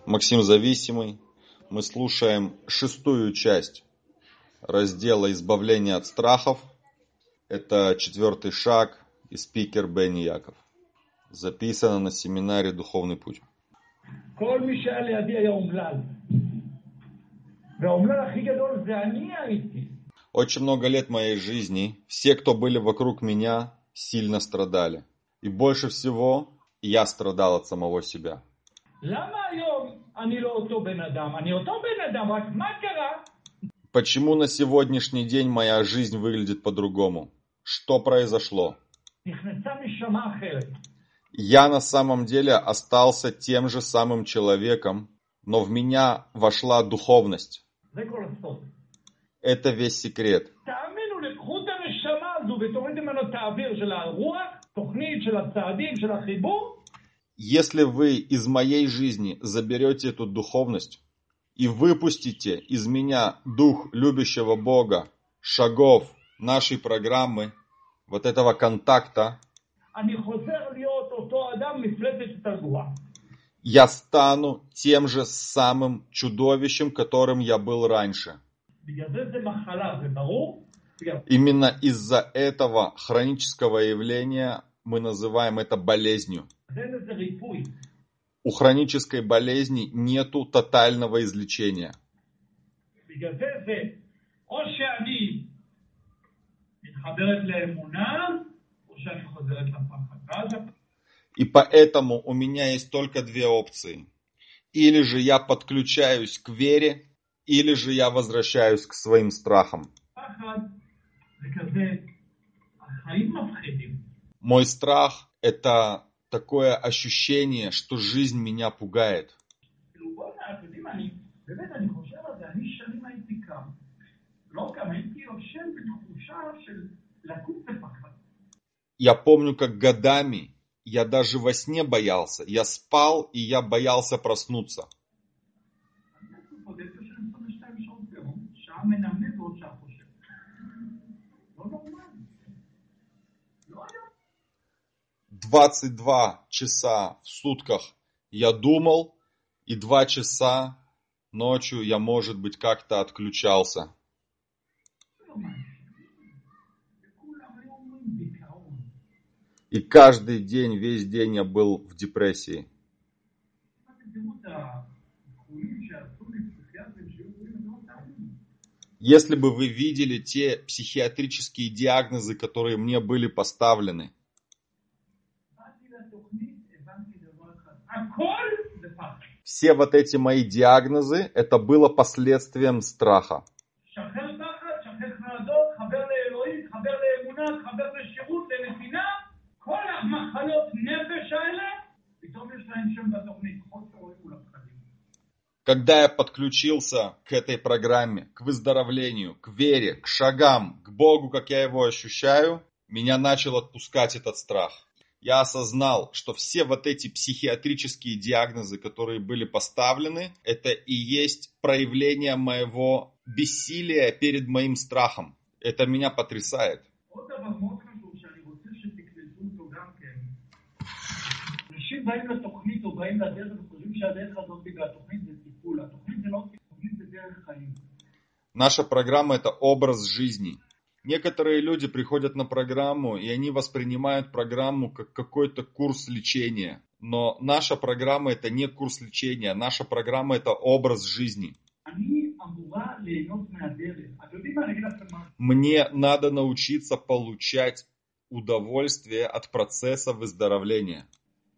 Максим Зависимый. Мы слушаем 6-ю часть раздела «Избавление от страхов». Это 4-й шаг и спикер Бенни Яков. Записано на семинаре «Духовный путь». Очень много лет моей жизни все, кто были вокруг меня, сильно страдали. И больше всего я страдал от самого себя. Почему на сегодняшний день моя жизнь выглядит по-другому? Что произошло? Я на самом деле остался тем же самым человеком, но в меня вошла духовность. Это весь секрет. Если вы из моей жизни заберете эту духовность и выпустите из меня дух любящего Бога, шагов нашей программы, вот этого контакта, я стану тем же самым чудовищем, которым я был раньше. Именно из-за этого хронического явления мы называем это болезнью. У хронической болезни нету тотального излечения. И поэтому у меня есть только две опции. Или же я подключаюсь к вере, или же я возвращаюсь к своим страхам. Мой страх – это такое ощущение, что жизнь меня пугает. Я помню, как годами я даже во сне боялся. Я спал, и я боялся проснуться. — 22 часа в сутках я думал, и 2 часа ночью я, может быть, как-то отключался. И каждый день, весь день я был в депрессии. Если бы вы видели те психиатрические диагнозы, которые мне были поставлены, все вот эти мои диагнозы, это было последствием страха. Когда я подключился к этой программе, к выздоровлению, к вере, к шагам, к Богу, как я его ощущаю, меня начал отпускать этот страх. Я осознал, что все вот эти психиатрические диагнозы, которые были поставлены, это и есть проявление моего бессилия перед моим страхом. Это меня потрясает. Наша программа – это образ жизни. Некоторые люди приходят на программу, и они воспринимают программу как какой-то курс лечения. Но наша программа – это не курс лечения, наша программа – это образ жизни. Мне надо научиться получать удовольствие от процесса выздоровления.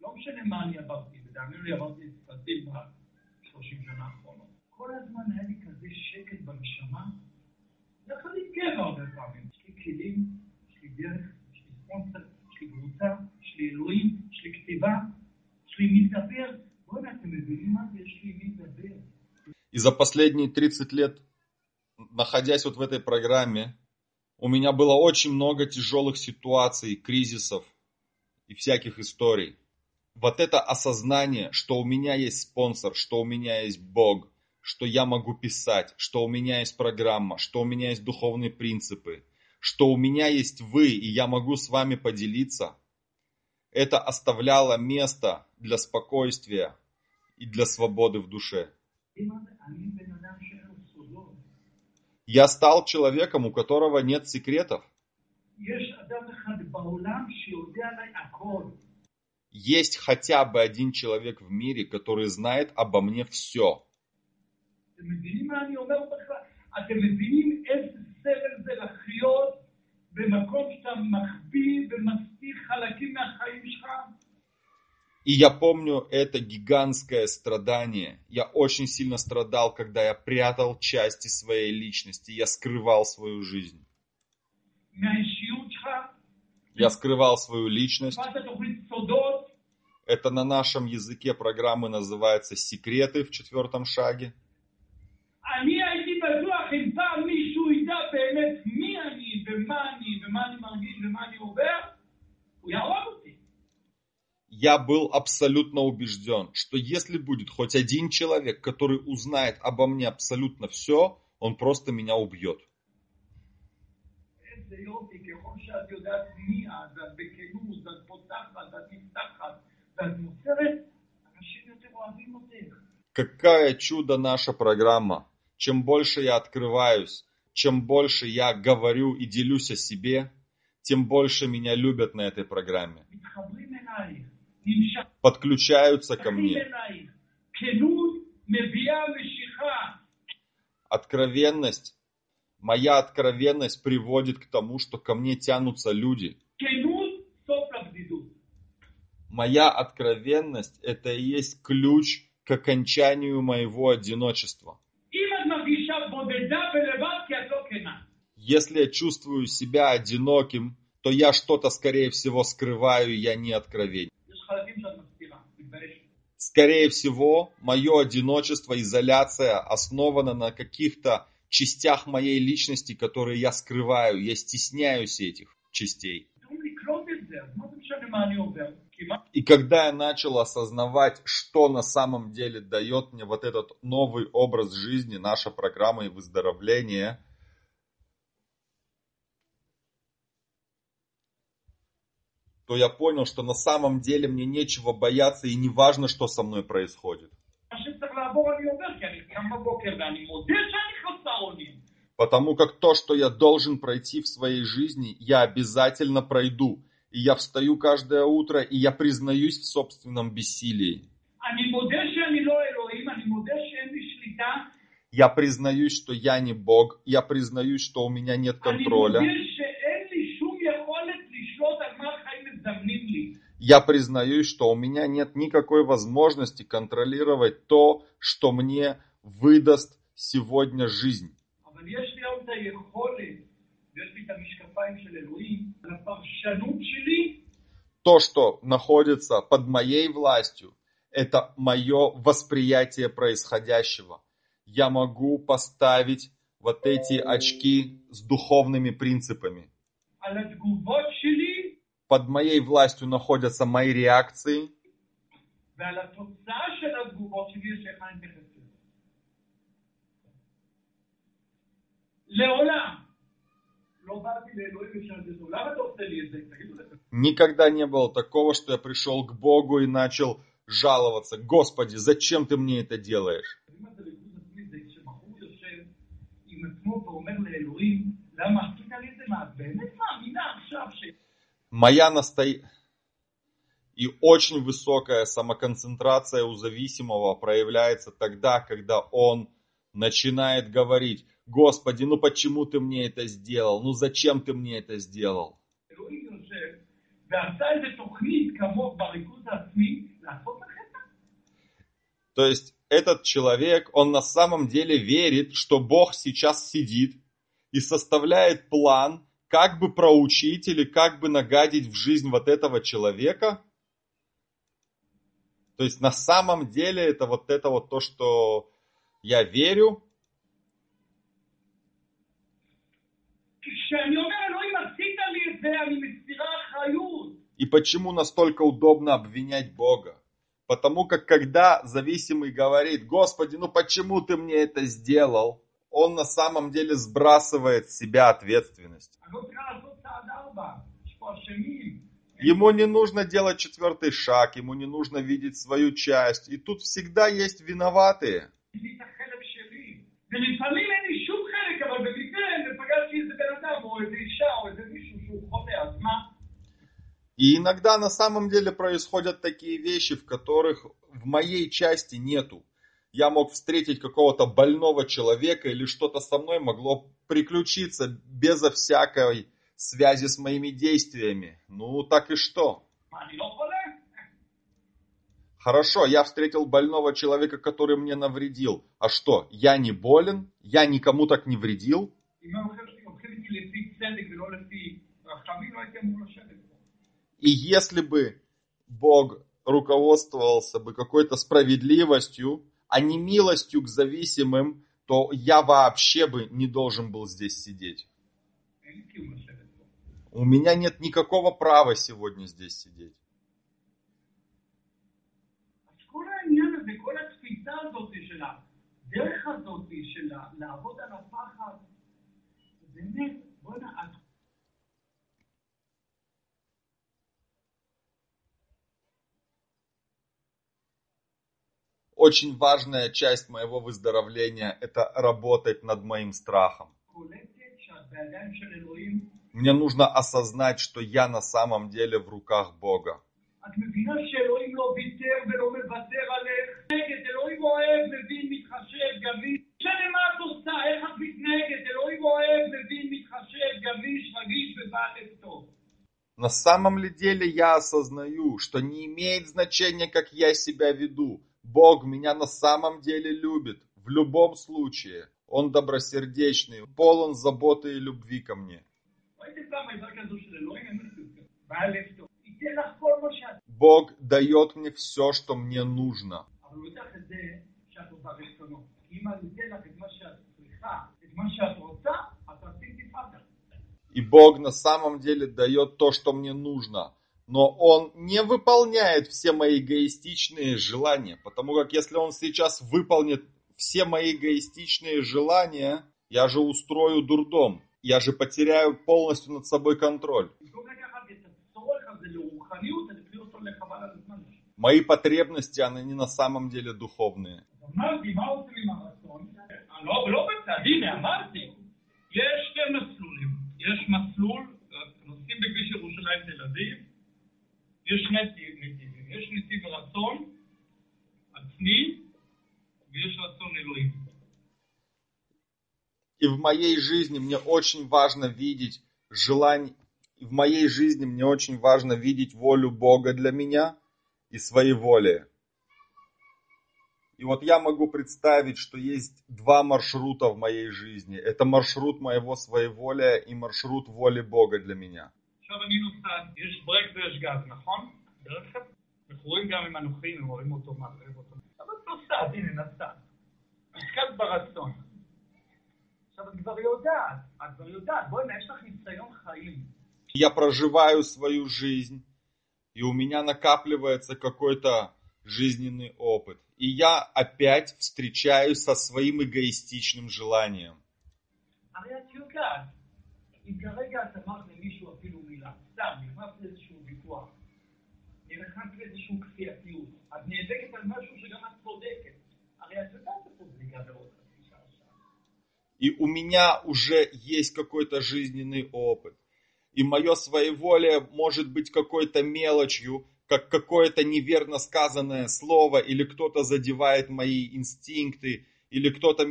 И за последние 30 лет, находясь вот в этой программе, у меня было очень много тяжелых ситуаций, кризисов и всяких историй. Вот это осознание, что у меня есть спонсор, что у меня есть Бог, что я могу писать, что у меня есть программа, что у меня есть духовные принципы, что у меня есть вы, и я могу с вами поделиться, это оставляло место для спокойствия и для свободы в душе. Я стал человеком, у которого нет секретов. Есть хотя бы один человек в мире, который знает обо мне все. И я помню это гигантское страдание. Я очень сильно страдал, когда я прятал части своей личности. Я скрывал свою жизнь. Я скрывал свою личность. Это на нашем языке программы называется «Секреты» в 4 шаге. Я был абсолютно убежден, что если будет хоть один человек, который узнает обо мне абсолютно все, он просто меня убьет. Какая чудо наша программа. Чем больше я открываюсь, чем больше я говорю и делюсь о себе, тем больше меня любят на этой программе. Подключаются ко мне. Откровенность, моя откровенность приводит к тому, что ко мне тянутся люди. Моя откровенность – это и есть ключ к окончанию моего одиночества. Если я чувствую себя одиноким, то я что-то, скорее всего, скрываю, и я не откровенен. Скорее всего, мое одиночество, изоляция основана на каких-то частях моей личности, которые я скрываю. Я стесняюсь этих частей. И когда я начал осознавать, что на самом деле дает мне вот этот новый образ жизни, наша программа и выздоровление, то я понял, что на самом деле мне нечего бояться и не важно, что со мной происходит. Потому как то, что я должен пройти в своей жизни, я обязательно пройду. И я встаю каждое утро, и я признаюсь в собственном бессилии. Я признаюсь, что я не Бог. Я признаюсь, что у меня нет контроля. Я признаюсь, что у меня нет никакой возможности контролировать то, что мне выдаст сегодня жизнь. То, что находится под моей властью, это мое восприятие происходящего. Я могу поставить вот эти очки с духовными принципами. Под моей властью находятся мои реакции. Никогда не было такого, что я пришел к Богу и начал жаловаться. Господи, зачем ты мне это делаешь? Моя и очень высокая самоконцентрация у зависимого проявляется тогда, когда он начинает говорить: Господи, ну почему ты мне это сделал? Ну зачем ты мне это сделал? То есть этот человек, он на самом деле верит, что Бог сейчас сидит и составляет план, как бы проучить или как бы нагадить в жизнь вот этого человека. То есть на самом деле это вот то, что я верю. И почему настолько удобно обвинять Бога? Потому как когда зависимый говорит: Господи, ну почему ты мне это сделал? Он на самом деле сбрасывает с себя ответственность. Ему не нужно делать 4-й шаг, ему не нужно видеть свою часть. И тут всегда есть виноватые. ולפעמים אין לי שום חלק, אבל במקרה פגשתי איזה בן אדם או איזה אישה או איזה מישהו שהוא חולה, אז מה? И иногда на самом деле происходят такие вещи, в которых в моей части нету. Я мог встретить какого-то больного человека или что-то со мной могло приключиться безо всякой связи с моими действиями. Ну так и что? מה, אני לא חולה? Хорошо, я встретил больного человека, который мне навредил. А что, я не болен? Я никому так не вредил? אם הם הולכים איתי לפי צדק ולא לפי רחמים, לא הייתי אמור לשבת פה. И если бы Бог руководствовался бы какой-то справедливостью, а не милостью к зависимым, то я вообще бы не должен был здесь сидеть. אין לי קיום לשבת פה. У меня нет никакого права сегодня здесь сидеть. אז כל העניין הזה, כל התפיסה הזאת של הדרך הזאת של לעבוד על הפחד, באמת, בוא נעד. Очень важная часть моего выздоровления – это работать над моим страхом. קולטת שאת בידיים של אלוהים, Мне нужно осознать, что я на самом деле в רוקח Бога. את מבינה שאלוהים לא ויתר ולא מוותר עליך. נגד, אלוהים אוהב, מבין, מתחשב, גמיש. משנה מה את עושה, איך את מתנהגת, אלוהים אוהב, מבין, מתחשב, גמיש, רגיש ובעל לב טוב. На самом ли деле я осознаю, что не имеет значения, как я себя веду. Бог меня на самом деле любит. В любом случае. Он добросердечный, полон заботы и любви ко мне. ראיתם פעם איזה כזו של אלוהים, אין מספיק, בעל לב טוב. ייתן לך כל מה שאת. Бог дает мне все, что мне нужно. אבל הוא יתך את זה שאת עושה רצונו. כי אם הוא ייתן לך את מה שאת צריכה, את מה שאת רוצה, את תעשי תפאדל. И Бог на самом деле дает то, что мне нужно. Но Он не выполняет все мои эгоистичные желания. Потому как если Он сейчас выполнит все мои эгоистичные желания, я же устрою дурдом. Я же потеряю полностью над собой контроль. במקום לקחת את הצורך הזה לרוחניות, אני אפילו אותו לחבל על הזמן. Мои потребности, они не на самом деле דуховные. אמרתי, מה עושים עם הרצון? לא בצד, הנה, אמרתי. יש שתי מסלולים. יש מסלול, נוסעים בכביש ירושלים תל אביב, יש שני נתיבים. יש נתיב רצון עצמי, ויש רצון אלוהים. И в моей жизни мне очень важно видеть желание, в моей жизни мне очень важно видеть волю Бога для меня и своеволие. И вот я могу представить, что есть два маршрута в моей жизни. Это маршрут моего своеволия и маршрут воли Бога для меня. עכשיו אני נוסעת, יש ברק ויש גז, נכון? ברכב? אנחנו רואים גם עם הנוחים, הם רואים אותו, מערב אותו. אבל את נוסעת, הנה נסעת. עסקת ברצון. עכשיו את כבר יודעת, בואי, יש לך ניסיון חיים. Я проживаю свою жизнь, и у меня накапливается какой-то жизненный опыт. И я опять встречаюсь со своим эгоистичным желанием. הרי את יודעת, אם כרגע את אמרת למישהו אפילו מילה, סתם, נכנס לאיזשהו ויכוח, נכנס לאיזשהו כפייתיות, את נאבקת על משהו שגם את צודקת. הרי את יודעת את זה בעוד חצי שעה. И у меня уже есть какой-то жизненный опыт. И мое своеволие может быть какой-то мелочью, как какое-то неверно сказанное слово, или кто-то задевает мои инстинкты, или кто-то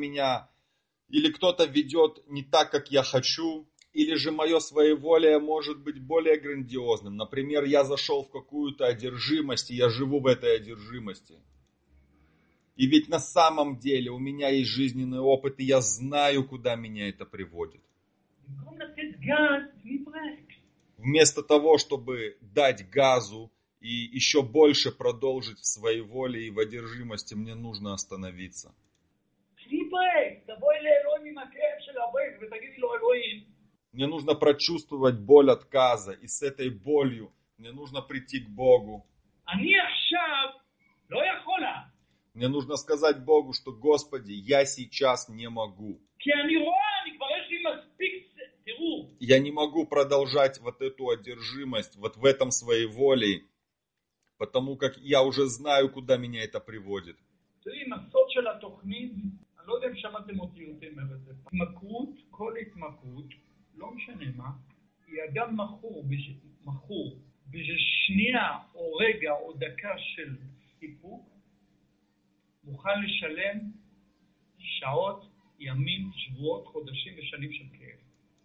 ведет не так, как я хочу, или же мое своеволие может быть более грандиозным. Например, я зашел в какую-то одержимость, и я живу в этой одержимости. И ведь на самом деле у меня есть жизненный опыт, и я знаю, куда меня это приводит. Вместо того, чтобы дать газу и еще больше продолжить в своеволии и в одержимости, мне нужно остановиться. Мне нужно прочувствовать боль отказа, и с этой болью мне нужно прийти к Богу. Мне нужно сказать Богу, что, Господи, я сейчас не могу. Я не могу продолжать вот эту одержимость, вот в этом своей воле, потому как я уже знаю, куда меня это приводит. תראי, הסוד של התוכנית, אני לא יודע אם שמעתם אותי יותר את זה. התמכרות, כל התמכרות, לא משנה מה, היא אדם מכור, בשנייה או רגע או דקה של סיפוק, מוכן לשלם שעות, ימים, שבועות, חודשים ושנים של כאב.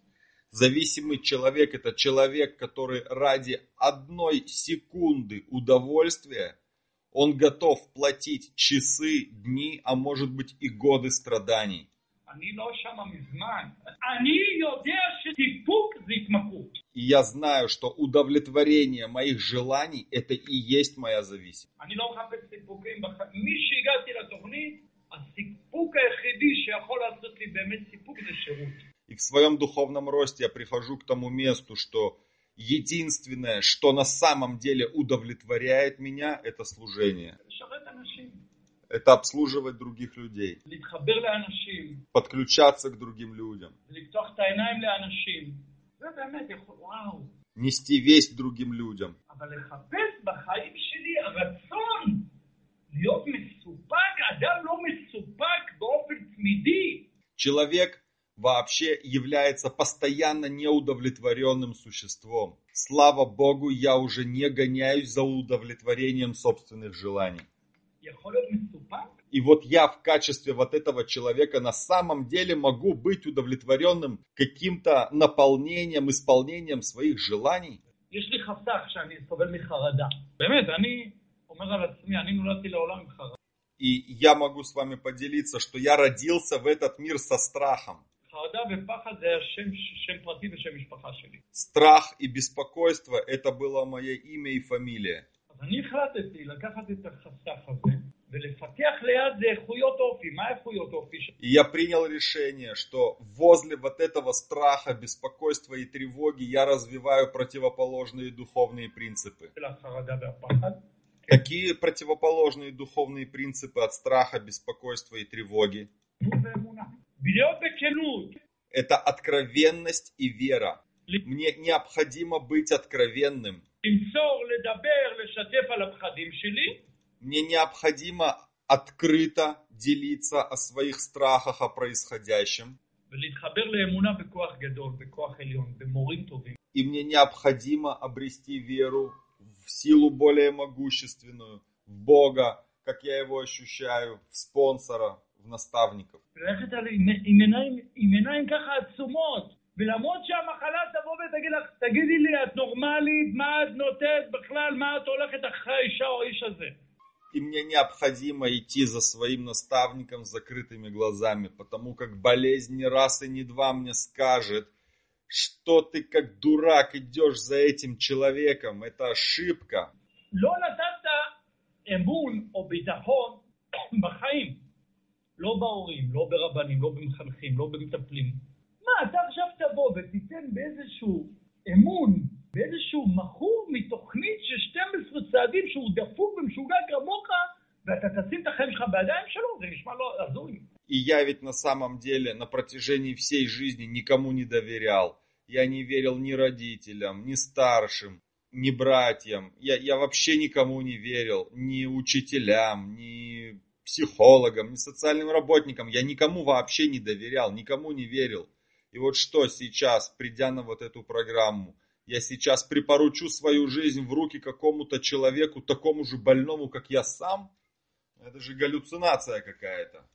Зависимый человек – это человек, который ради одной секунды удовольствия, он готов платить часы, дни, а может быть и годы страданий. אני לא שמה מזמן. אני יודע שסיפוק זה התמכרות. И я знаю, что удовлетворение моих желаний – это и есть моя зависимость. אני לא מחפש סיפוקים. מי שהגעתי לתוכנית, הסיפוק היחידי שיכול לעשות לי באמת סיפוק זה שירות. И в своем духовном росте я прихожу к тому месту, что единственное, что на самом деле удовлетворяет меня, это служение. לשרת אנשים. Это обслуживать других людей, להתחבר לאנשים. подключаться к другим людям, ולפתוח את העיניים לאנשים. זה באמת יכול, וואו. нести весть другим людям. אבל לחפש בחיים שלי הרצון להיות מסופק, אדם לא מסופק באופן תמידי. Человек вообще является постоянно неудовлетворенным существом. Слава Богу, я уже не гоняюсь за удовлетворением собственных желаний. יכול להיות מסופק? И вот я в качестве вот этого человека на самом деле могу быть удовлетворенным каким-то наполнением, исполнением своих желаний. יש לי חסך שאני סובל מחרדה. באמת, אני אומר על עצמי, אני נולדתי לעולם עם חרדה. И я могу с вами поделиться, что я родился в этот мир со страхом. חרדה ופחד זה שם פרטי ושם משפחה שלי. Страх и беспокойство – это было мое имя и фамилия. אז אני החלטתי לקחת את החסך הזה ולפתח ליד זה איכויות אופי. מה איכויות אופי? И я принял решение, что возле вот этого страха, беспокойства и тревоги я развиваю противоположные духовные принципы. של החרדה והפחד. Какие противоположные духовные принципы от страха, беспокойства и тревоги? ואמונה. להיות בכנות. Это откровенность и вера. Мне необходимо быть откровенным. למסור, לדבר, לשתף על הפחדים שלי. Мне необходимо открыто делиться о своих страхах, о происходящем. ולהתחבר לאמונה בכוח גדול, בכוח עליון, במורים טובים. И мне необходимо обрести веру в силу более могущественную, в Бога, как я его ощущаю, в спонсора, в наставников. וללכת עם עיניים ככה עצומות. ולמרות שהמחלה תבוא ותגיד לך, תגידי לי, את נורמלית, מה את נותנת בכלל, מה את הולכת אחרי האישה או האיש הזה? И мне необходимо идти за своим наставником с закрытыми глазами, потому как болезнь ни раз и ни два мне скажет, что ты как дурак идешь за этим человеком, это ошибка. לא נתת אמון או ביטחון בחיים. לא בהורים, לא ברבנים, לא במחנכים, לא במטפלים. מה, אתה עכשיו תבוא ותיתן באיזשהו אמון, באיזשהו מכור מתוכנית של 12 צעדים שהוא דפוק ומשוגע כמוך, ואתה תשים את החיים שלך בידיים שלו? זה נשמע לא הזוי. И я ведь на самом деле на протяжении всей жизни никому не доверял. Я не верил ни родителям, ни старшим, ни братьям. Я вообще никому не верил, ни учителям, ни психологам, ни социальным работникам. Я никому вообще не доверял, никому не верил. И вот что сейчас, придя на вот эту программу, я сейчас припоручу свою жизнь в руки какому-то человеку, такому же больному, как я сам? Это же галлюцинация какая-то.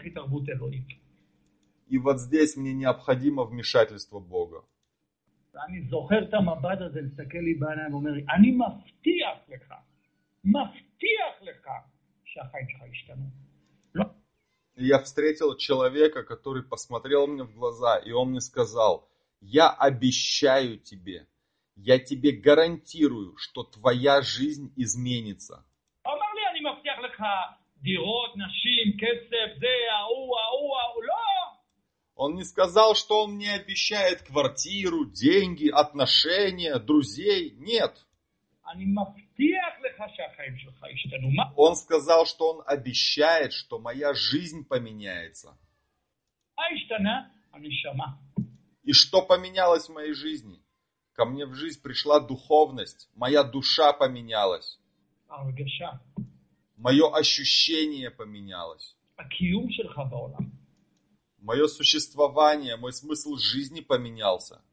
И вот здесь мне необходимо вмешательство Бога. אני זוכר את המבט הזה, מסתכל לי בעיניים ואומר לי, אני מבטיח לך שהחיים שלך ישתנו. לא. Я встретил человека, который посмотрел мне в глаза, и он мне сказал, я обещаю тебе, я тебе гарантирую, что твоя жизнь изменится. אמר לי, אני מבטיח לך דירות, נשים, כסף, זה, ההוא, לא. Он не сказал, что он мне обещает квартиру, деньги, отношения, друзей. Нет. אני מבטיח לך שהחיים שלך ישתנו. Он сказал, что он обещает, что моя жизнь поменяется. מה השתנה? הנשמה. И что поменялось в моей жизни? Ко мне в жизнь пришла духовность, моя душа поменялась, ההרגשה, мое ощущение поменялось, הקיום שלך בעולם. мое существование, мой смысл жизни поменялся.